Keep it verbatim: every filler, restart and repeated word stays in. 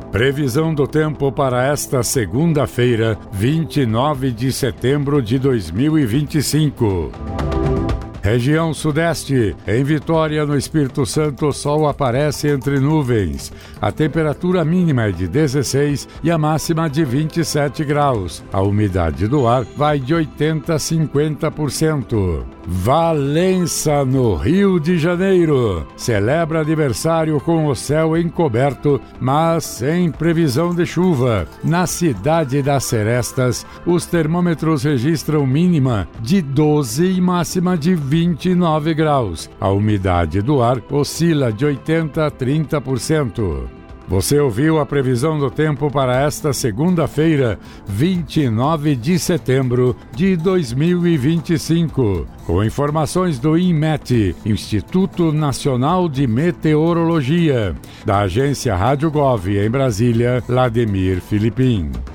Previsão do tempo para esta segunda-feira, vinte e nove de setembro de dois mil e vinte e cinco. Região Sudeste. Em Vitória, no Espírito Santo, o sol aparece entre nuvens. A temperatura mínima é de dezesseis e a máxima de vinte e sete graus. A umidade do ar vai de oitenta a cinquenta por cento. Valença, no Rio de Janeiro. Celebra aniversário com o céu encoberto, mas sem previsão de chuva. Na cidade das Serestas, os termômetros registram mínima de doze e máxima de vinte e nove graus. A umidade do ar oscila de oitenta a trinta por cento. Você ouviu a previsão do tempo para esta segunda-feira, vinte e nove de setembro de dois mil e vinte e cinco. Com informações do INMET, Instituto Nacional de Meteorologia. Da agência Rádio Gov em Brasília, Vladimir Filipim.